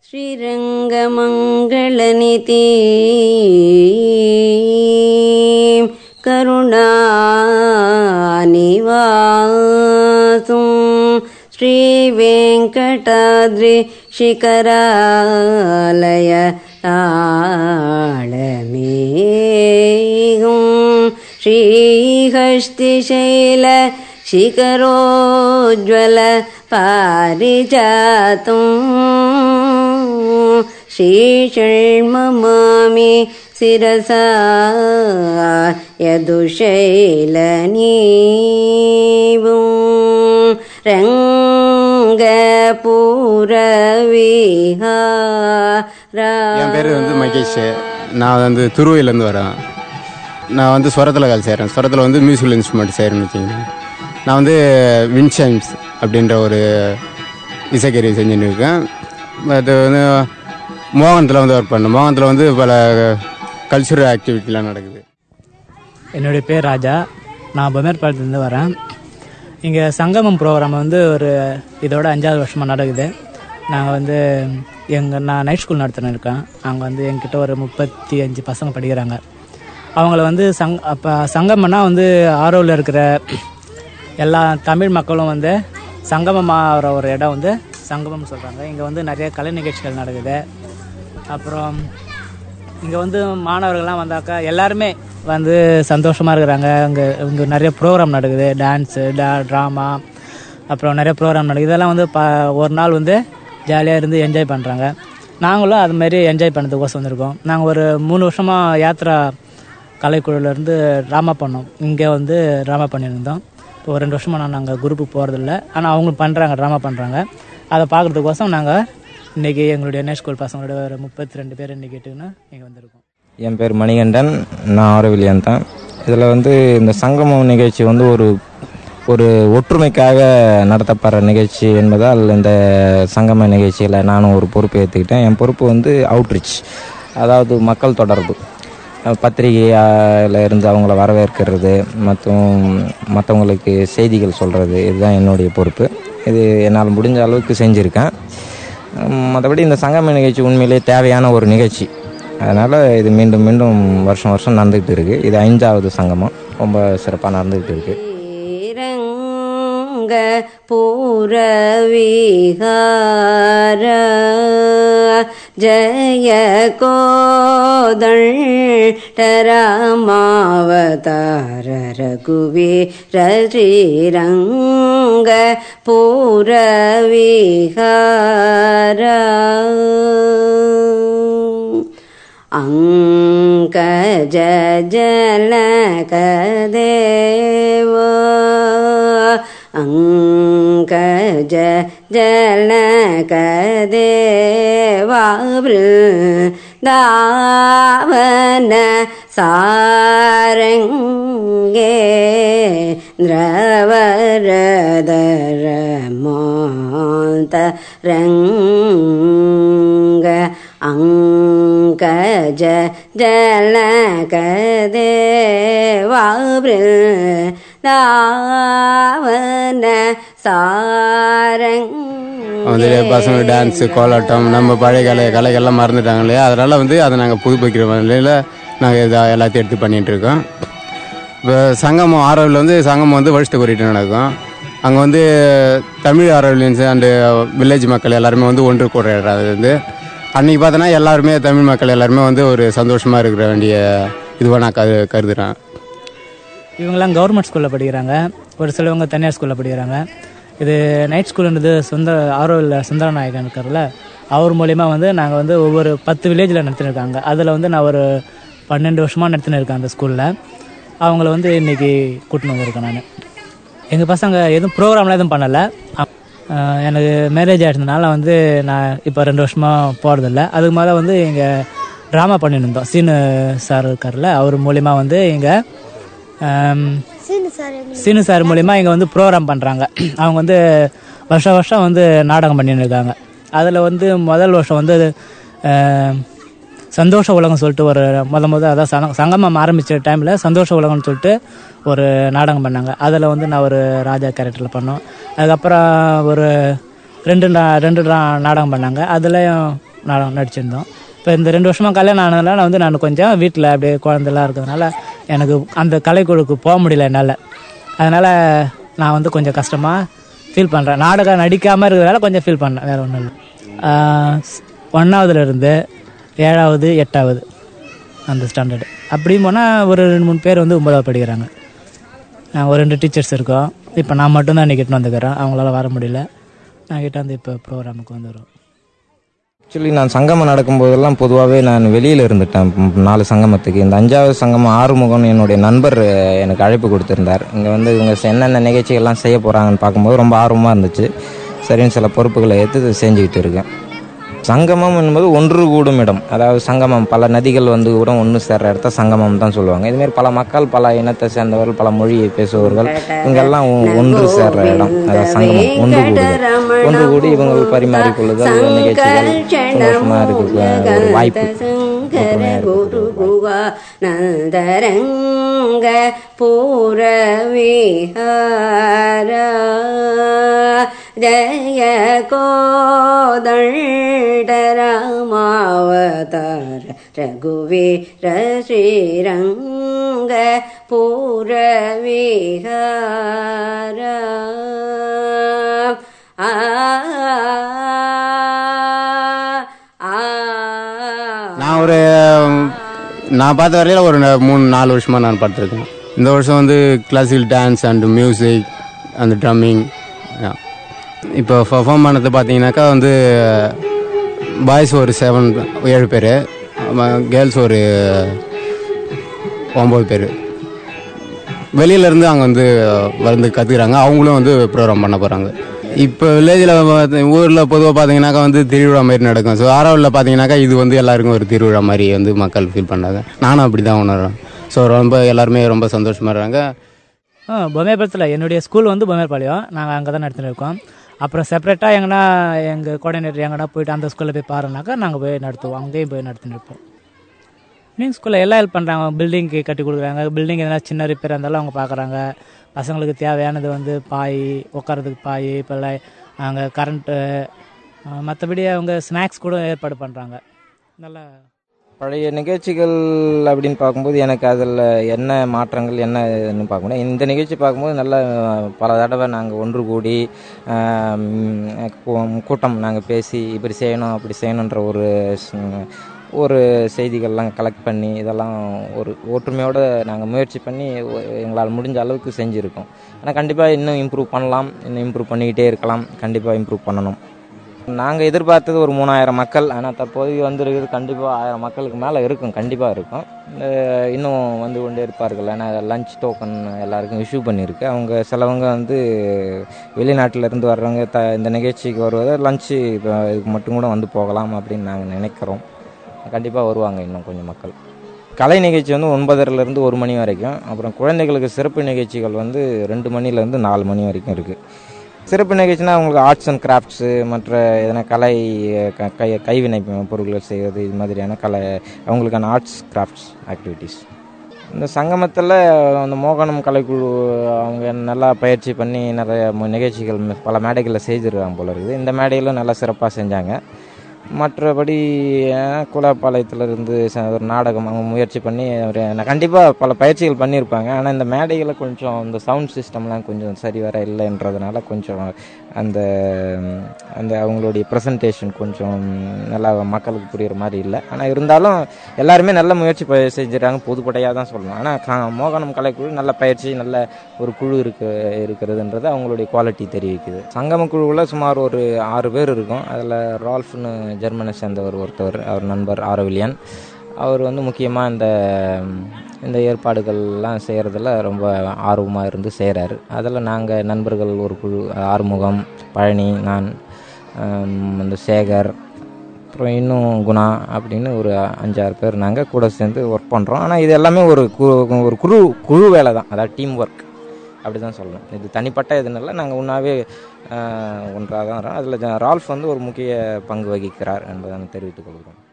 ஸ்ரீரங்கமங்களநிதி கருணாநிவாசும் ஸ்ரீவேங்கடாத்ரி சிகராலய தாளமேகும் ஸ்ரீஹஸ்திசைல शिखरोज्ज्वल पारिजातं श्रीषण्ममामि शिरसा यदुशैलनीवं रङ्गपूरविहारा. என் பேர் மகேஷ். நான் துருவையிலேருந்து வரேன். நான் ஸ்வரத்தில் வேலை செய்கிறேன். ஸ்வரத்தில் மியூசிக்கல் இன்ஸ்ட்ருமெண்ட் செய்கிறேன்னு வச்சுக்கோங்க. நான் வின்சைம்ஸ் அப்படின்ற ஒரு இசைக்கருவி செஞ்சுன்னு இருக்கேன். அது மோகனத்தில் ஒர்க் பண்ணேன். மோகனத்தில் பல கல்ச்சுரல் ஆக்டிவிட்டிலாம் நடக்குது. என்னுடைய பேர் ராஜா. நான் பொம்மேர்பாளையத்துலேருந்து வரேன். இங்கே சங்கமம் ப்ரோக்ராம் ஒரு இதோட 5வது வருஷமாக நடக்குது. நாங்கள் நான் நைட் ஸ்கூல் நடத்தின்னு இருக்கேன். அங்கே எங்கிட்ட ஒரு 35 பசங்க படிக்கிறாங்க. அவங்கள அப்போ சங்கமம்னா ஆரோவில் இருக்கிற எல்லா தமிழ் மக்களும் சங்கமமாகிற ஒரு இடம் சங்கமம்னு சொல்கிறாங்க. இங்கே நிறைய கலை நிகழ்ச்சிகள் நடக்குது. அப்புறம் இங்கே மாணவர்கள்லாம் வந்தாக்கா எல்லாருமே சந்தோஷமாக இருக்கிறாங்க. இங்கே நிறைய ப்ரோக்ராம் நடக்குது. டான்ஸு, ட்ராமா, அப்புறம் நிறைய ப்ரோக்ராம் நடக்குது. இதெல்லாம் ஒரு நாள் ஜாலியாக இருந்து என்ஜாய் பண்ணுறாங்க. நாங்களும் அதுமாரி என்ஜாய் பண்ணதுக்கோசம் வந்திருக்கோம். நாங்கள் ஒரு 3 வருஷமாக யாத்ரா கலைக்குழுவிலேருந்து ட்ராமா பண்ணோம். இங்கே ட்ராமா பண்ணியிருந்தோம். இப்போ ஒரு 2 வருஷமாக நாங்கள் குரூப்புக்கு போகிறதில்ல. ஆனால் அவங்க பண்ணுறாங்க, ட்ராமா பண்ணுறாங்க. அதை பார்க்குறதுக்கோசம் நாங்கள் இன்றைக்கி எங்களுடைய நைட் ஸ்கூல் பசங்களோட ஒரு 32 பேர் இன்றைக்கி கேட்டுன்னு இங்கே வந்திருக்கோம். என் பேர் மணிகண்டன். நான் ஆரோவிலியன் தான். இதில் இந்த சங்கமம் நிகழ்ச்சி ஒரு ஒற்றுமைக்காக நடத்தப்படுற நிகழ்ச்சி என்பதால் இந்த சங்கம நிகழ்ச்சியில் நானும் ஒரு பொறுப்பு ஏற்றுக்கிட்டேன். என் பொறுப்பு அவுட்ரீச், அதாவது மக்கள் தொடர்பு. பத்திரிகையில் இருந்து அவங்கள வரவேற்கிறது மற்றும் மற்றவங்களுக்கு செய்திகள் சொல்கிறது, இதுதான் என்னுடைய பொறுப்பு. இது என்னால் முடிஞ்ச அளவுக்கு செஞ்சுருக்கேன். மற்றபடி இந்த சங்கம நிகழ்ச்சி உண்மையிலே தேவையான ஒரு நிகழ்ச்சி. அதனால் இது மீண்டும் மீண்டும் வருஷம் வருஷம் நடந்துக்கிட்டு இருக்குது. இது 5வது சங்கமம். ரொம்ப சிறப்பாக நடந்துக்கிட்டு இருக்குது. பூரவிஹார ஜய கோதண்டராமாவதார ரகுவீர ஸ்ரீரங்க பூரவிஹார அங்கஜ ஜனகதேவ அங்கஜ ஜனகதேவாவ்ருந்தாவன சாரங்கே த்ரவரதர மாந்தரங்க அங்கஜ ஜனகதேவாவ்ருந்தாவன சாரங்க. பசங்க டான்ஸு, கோலாட்டம், நம்ம பழைய கலைகள்லாம் மறந்துட்டாங்க இல்லையா? அதனால் அதை நாங்கள் புதுப்பிக்கிற நிலையில் நாங்கள் இதை எல்லாத்தையும் எடுத்து பண்ணிகிட்ருக்கோம். இப்போ சங்கமம் ஆரோவில் சங்கமம் வருஷத்துக்கு ஒரு இடம் நடக்கும். அங்கே தமிழ் ஆரோவியன்ஸு அண்டு வில்லேஜ் மக்கள் எல்லாருமே ஒன்று கூடுற இடம். அது அன்றைக்கி பார்த்தோன்னா எல்லாருமே தமிழ் மக்கள் எல்லாருமே ஒரு சந்தோஷமாக இருக்கிற வேண்டிய இதுவாக நான் கருதுகிறேன். இவங்கெல்லாம் கவர்மெண்ட் ஸ்கூலில் படிக்கிறாங்க. ஒரு சிலவங்க தனியார் ஸ்கூலில் படிக்கிறாங்க. இது நைட் ஸ்கூலுன்றது ஆரோவில் சுந்தரநாயகன் இருக்கார்ல, அவர் மூலிமா நாங்கள் ஒவ்வொரு 10 வில்லேஜில் நடத்தினிருக்காங்க. அதில் நான் ஒரு 12 வருஷமாக நடத்தின்னு இருக்கேன் அந்த ஸ்கூலில். அவங்கள இன்றைக்கி கூட்டின்னு வந்திருக்கேன். எங்கள் பசங்க எதுவும் ப்ரோக்ராம்லாம் எதுவும் பண்ணலை. எனக்கு மேரேஜ் ஆகிடுறதுனால நான் இப்போ 2 வருஷமாக போகிறதில்ல. அதுக்கு மேலே இங்கே ட்ராமா பண்ணியிருந்தோம். சீனு சார் இருக்கார்ல, அவர் மூலிமா இங்கே சீனு சார் மூலிமா இங்கே ப்ரோக்ராம் பண்ணுறாங்க. அவங்க வருஷம் வருஷம் நாடகம் பண்ணின்னு இருக்காங்க. அதில் முதல் வருஷம் சந்தோஷ உலகம் சொல்லிட்டு ஒரு அதான் சங்கமம் ஆரம்பித்த டைமில் சந்தோஷ உலகம்னு சொல்லிட்டு ஒரு நாடகம் பண்ணாங்க. அதில் நான் ஒரு ராஜா கேரக்டரில் பண்ணோம். அதுக்கப்புறம் ஒரு ரெண்டு நாடகம் பண்ணாங்க. அதுலேயும் நடிச்சிருந்தோம். இப்போ இந்த 2 வருஷமாக கல்யாணம் ஆனதுனால நான் கொஞ்சம் வீட்டில் அப்படியே குழந்தைலாம் இருக்கிறதுனால எனக்கு அந்த கலைக்குழுக்கு போக முடியல என்னால். அதனால் நான் கொஞ்சம் கஷ்டமாக ஃபீல் பண்ணுறேன். நாடகம் நடிக்காமல் இருக்கிறதால கொஞ்சம் ஃபீல் பண்ணேன், வேறு ஒன்றும் இல்லை. 1ஆவதுலேருந்து 7ஆவது 8ஆவது அந்த ஸ்டாண்டர்டு அப்படியும் போனால் ஒரு 2-3 பேர் 9ஆவது படிக்கிறாங்க. ஒரு 2 டீச்சர்ஸ் இருக்கோம். இப்போ நான் மட்டும்தான் இன்றைக்கி கிட்ட வந்துக்கிறேன், அவங்களால வர முடியல. நான் கிட்ட இப்போ ப்ரோக்ராமுக்கு வந்துடுறோம். ஆக்சுவலி நான் சங்கமம் நடக்கும்போதெல்லாம் பொதுவாகவே நான் வெளியில் இருந்துட்டேன் 4 சங்கமத்துக்கு. இந்த 5ஆவது சங்கமம் ஆறுமுகம்னு என்னுடைய நண்பர் எனக்கு அழைப்பு கொடுத்துருந்தார். இங்கே இவங்க என்னென்ன நிகழ்ச்சிகள்லாம் செய்ய போகிறாங்கன்னு பார்க்கும்போது ரொம்ப ஆர்வமாக இருந்துச்சு. சரின்னு சில பொறுப்புகளை ஏற்று செஞ்சுக்கிட்டு இருக்கேன். சங்கமம் என்பது ஒன்று கூடும் இடம். அதாவது சங்கமம் பல நதிகள் கூட ஒன்று சேர்ற இடத்த சங்கமம் தான் சொல்லுவாங்க. இதுமாரி பல மக்கள், பல இனத்தை சேர்ந்தவர்கள், பல மொழியை பேசுபவர்கள் இங்கெல்லாம் ஒன்று சேர்ற இடம். அதாவது சங்கமம் ஒன்று கூடுதல். ஒன்று கூடி இவங்க பரிமாறிக்கொள்ளுதல், நிகழ்ச்சிகள், சந்தோஷமாக இருக்க ஒரு வாய்ப்பு. நந்தரங்க பூரவிஹார ஜய கோதண்டராமாவதார ரகுவீர ஸ்ரீரங்க பூரவிஹார. நான் பார்த்த வரையில் ஒரு 3-4 வருஷமாக நான் பார்த்துருக்கேன். இந்த வருஷம் கிளாசிக்கல் டான்ஸ் அண்ட் மியூசிக் அந்த ட்ரம்மிங். இப்போ பர்ஃபார்ம் பண்ணது பார்த்தீங்கன்னாக்கா பாய்ஸ் ஒரு 7 பேர், கேர்ள்ஸ் ஒரு 9 பேர். வெளியிலேருந்து அங்கே கற்றுக்குறாங்க. அவங்களும் ப்ரோக்ராம் பண்ண போகிறாங்க. இப்போ வில்லேஜில் ஊரில் பொதுவாக பார்த்தீங்கன்னாக்கா திருவிழா மாதிரி நடக்கும். ஸோ ஆரோவில் பார்த்தீங்கன்னாக்கா இது எல்லாருக்கும் ஒரு திருவிழா மாதிரி மக்கள் ஃபீல் பண்ணாங்க. நானும் அப்படி தான் உணர்றேன். ஸோ எல்லாருமே ரொம்ப சந்தோஷமாக இருக்காங்க. பொம்மையபுரத்தில் என்னுடைய ஸ்கூல் பொம்மையப்பாளையம். நாங்கள் அங்கே தான் நடத்தின்னு இருக்கோம். அப்புறம் செப்பரேட்டாக எங்கன்னா எங்கள் கோஆர்டினேட்டர் எங்கன்னா போயிட்டு அந்த ஸ்கூலில் போய் பாருனாக்கா நாங்கள் போய் நடத்துவோம். அங்கேயும் போய் நடத்தின்னு இருப்போம். மீன் ஸ்கூலில் எல்லாம் ஹெல்ப் பண்ணுறாங்க. பில்டிங்க்கு கட்டி கொடுக்குறாங்க. பில்டிங் எதனா சின்ன ரிப்பேர் இருந்தாலும் அவங்க பார்க்குறாங்க. பசங்களுக்கு தேவையானது பாய், உட்காரதுக்கு பாய், இப்போ அங்கே கரண்ட்டு, மற்றபடி அவங்க ஸ்நாக்ஸ் கூட ஏற்பாடு பண்ணுறாங்க. நல்லா பழைய நிகழ்ச்சிகள் அப்படின்னு பார்க்கும்போது எனக்கு அதில் என்ன மாற்றங்கள் என்னன்னு பார்க்கணும். இந்த நிகழ்ச்சி பார்க்கும்போது நல்ல பல தடவை நாங்கள் ஒன்று கூடி கூட்டம் நாங்கள் பேசி இப்படி செய்யணும் அப்படி செய்யணுன்ற ஒரு செய்திகள்லாம் கலெக்ட் பண்ணி இதெல்லாம் ஒரு ஒற்றுமையோடு நாங்கள் முயற்சி பண்ணி எங்களால் முடிஞ்ச அளவுக்கு செஞ்சுருக்கோம். ஆனால் கண்டிப்பாக இன்னும் இம்ப்ரூவ் பண்ணலாம், இன்னும் இம்ப்ரூவ் பண்ணிக்கிட்டே இருக்கலாம். கண்டிப்பாக இம்ப்ரூவ் பண்ணணும். நாங்கள் எதிர்பார்த்தது ஒரு 3000 மக்கள். ஆனால் தற்போதைக்கு வந்துருக்குது கண்டிப்பாக 1000 மக்களுக்கு மேலே இருக்கும். கண்டிப்பாக இருக்கும். இன்னும் கொண்டே இருப்பார்கள். ஏன்னா லஞ்ச் டோக்கன் எல்லாருக்கும் இஷ்யூ பண்ணியிருக்கு. அவங்க சிலவங்க வெளிநாட்டிலேருந்து வர்றவங்க இந்த நிகழ்ச்சிக்கு வருவதை லஞ்சு இதுக்கு மட்டும் கூட போகலாம் அப்படின்னு நாங்கள் நினைக்கிறோம். கண்டிப்பாக வருவாங்க இன்னும் கொஞ்சம் மக்கள். கலை நிகழ்ச்சி 9:30லேருந்து 1 மணி வரைக்கும். அப்புறம் குழந்தைகளுக்கு சிறப்பு நிகழ்ச்சிகள் 2 மணிலேருந்து 4 மணி வரைக்கும் இருக்குது. சிறப்பு நிகழ்ச்சினா அவங்களுக்கு ஆர்ட்ஸ் அண்ட் கிராஃப்ட்ஸு, மற்ற எதனா கலை கைவினை பொருட்கள் செய்வது, இது மாதிரியான அவங்களுக்கான ஆர்ட்ஸ் கிராஃப்ட்ஸ் ஆக்டிவிட்டீஸ். இந்த சங்கமத்தில் அந்த மோகனம் கலைக்குழு அவங்க நல்லா பயிற்சி பண்ணி நிறைய நிகழ்ச்சிகள் பல மேடைகளில் செய்திருக்காங்க போல இருக்குது. இந்த மேடையிலும் நல்லா சிறப்பாக செஞ்சாங்க. மற்றபடி குலப்பாளையத்திலிருந்து ஒரு நாடகம் அவங்க முயற்சி பண்ணி கண்டிப்பாக பல பயிற்சிகள் பண்ணியிருப்பாங்க. ஆனால் இந்த மேடைகளை கொஞ்சம் இந்த சவுண்ட் சிஸ்டம்லாம் கொஞ்சம் சரி வர இல்லைன்றதுனால கொஞ்சம் அந்த அந்த அவங்களுடைய ப்ரெசன்டேஷன் கொஞ்சம் நல்லா மக்களுக்கு புரிகிற மாதிரி இல்லை. ஆனால் இருந்தாலும் எல்லாருமே நல்ல முயற்சி செஞ்சுட்டாங்க. பொதுப்படையாக தான் சொல்லணும். ஆனால் மோகனம் கலைக்குழு நல்ல பயிற்சி, நல்ல ஒரு குழு இருக்கிறதுன்றது அவங்களுடைய குவாலிட்டி தெரிவிக்குது. சங்கம குழுவில் சுமார் ஒரு 6 பேர் இருக்கும். அதில் ரால்ஃப்னு ஜெர்மனை சேர்ந்தவர் ஒருத்தவர், அவர் நண்பர் ஆரோவிலியன். அவர் முக்கியமாக இந்த ஏற்பாடுகள்லாம் செய்கிறதுல ரொம்ப ஆர்வமாக இருந்து செய்கிறாரு. அதில் நாங்கள் நண்பர்கள் ஒரு குழு, ஆறுமுகம், பழனி, நான், இந்த சேகர், அப்புறம் இன்னும் குணா அப்படின்னு ஒரு 5-6 பேர் நாங்கள் கூட சேர்ந்து ஒர்க் பண்ணுறோம். ஆனால் இது எல்லாமே ஒரு குழு வேலை தான். அதாவது டீம் ஒர்க் அப்படி தான் சொல்லணும். இது தனிப்பட்ட எதுனால நாங்கள் ஒன்றாவே ஒன்றாக தான் வரோம். அதில் ரால்ஃப் ஒரு முக்கிய பங்கு வகிக்கிறார் என்பதை தெரிவித்துக் கொள்கிறோம்.